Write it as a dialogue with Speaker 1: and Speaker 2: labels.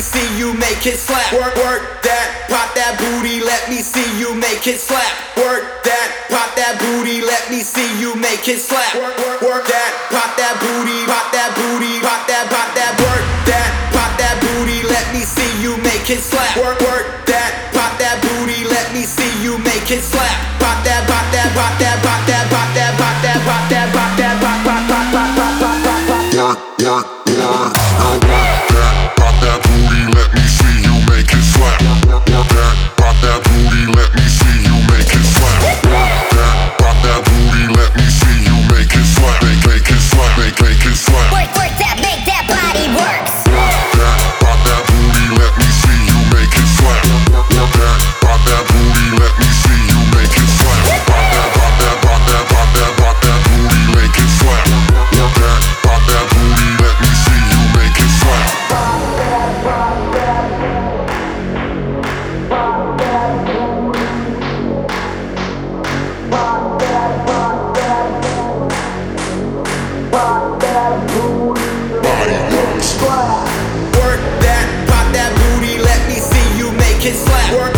Speaker 1: see you make it slap. Work that, pop that booty, let me see you make it slap. Work that, pop that booty, let me see you make it slap. Work that, pop that booty, pop that booty, pop that, work that, pop that booty, let me see you make it slap. Work that, pop that booty, let me see you make it slap. Pop that, pop that, pop that, pop that, pop that, pop that, pop that, pop that, pop, pop, pop, pop, pop, pop, pop, pop.
Speaker 2: Pop that booty, let me see you make it slap. Pop that booty, let me see you make it slap. Pop that booty, let me see you make it slap. Make it slap, make it slap.
Speaker 3: Work that, make that body works.
Speaker 2: Pop that booty, let me see you make it slap. Pop that booty, let me see you make it slap. Pop that, pop that, pop that, pop that, pop that booty, make it slap. Pop that booty, let me see you make it slap.
Speaker 1: Work that, pop that booty, let me see you make it slap. Work